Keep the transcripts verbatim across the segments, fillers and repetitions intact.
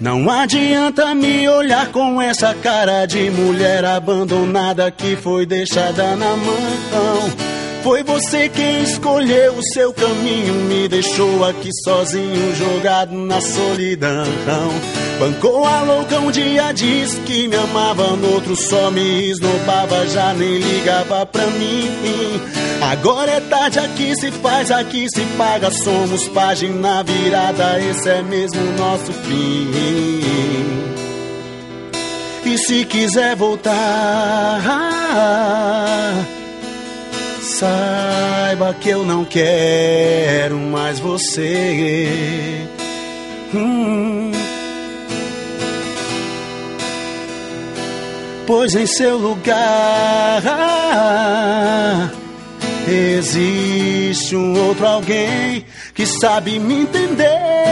Não adianta me olhar com essa cara de mulher abandonada que foi deixada na mão. Foi você quem escolheu o seu caminho, me deixou aqui sozinho, jogado na solidão. Bancou a louca, um dia disse que me amava, no outro só me esnobava, já nem ligava pra mim. Agora é tarde, aqui se faz, aqui se paga, somos página virada, esse é mesmo o nosso fim. E se quiser voltar, saiba que eu não quero mais você. hum. Pois em seu lugar existe um outro alguém que sabe me entender.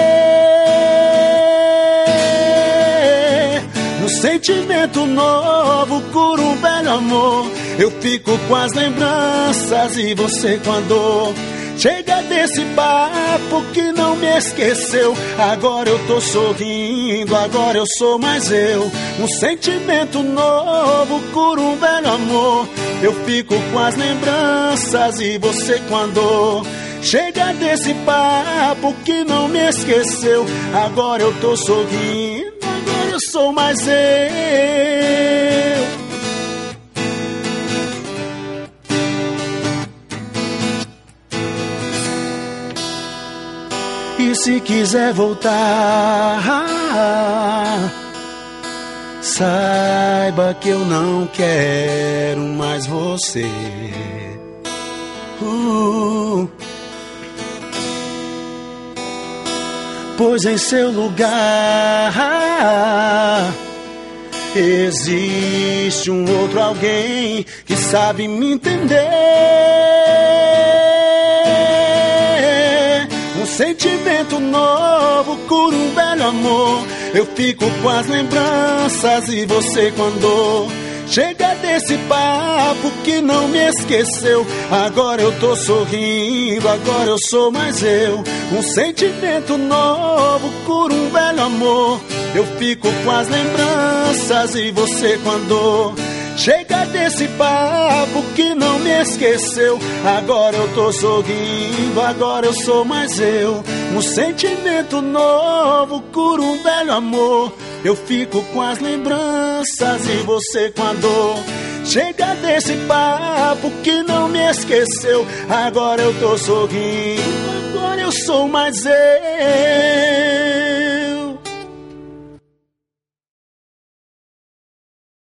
No sentimento novo cura um velho amor. Eu fico com as lembranças e você com a dor. Chega desse papo que não me esqueceu. Agora eu tô sorrindo, agora eu sou mais eu. Um sentimento novo cura um velho amor. Eu fico com as lembranças e você com a dor. Chega desse papo que não me esqueceu. Agora eu tô sorrindo, agora eu sou mais eu. E se quiser voltar, saiba que eu não quero mais você. uh. Pois em seu lugar existe um outro alguém que sabe me entender. Um sentimento novo cura um velho amor. Eu fico com as lembranças e você com a dor. Chega desse papo que não me esqueceu. Agora eu tô sorrindo, agora eu sou mais eu. Um sentimento novo cura um velho amor. Eu fico com as lembranças e você com a dor. Chega desse papo que não me esqueceu. Agora eu tô sorrindo, agora eu sou mais eu. Um sentimento novo cura um velho amor. Eu fico com as lembranças e você com a dor. Chega desse papo que não me esqueceu. Agora eu tô sorrindo, agora eu sou mais eu.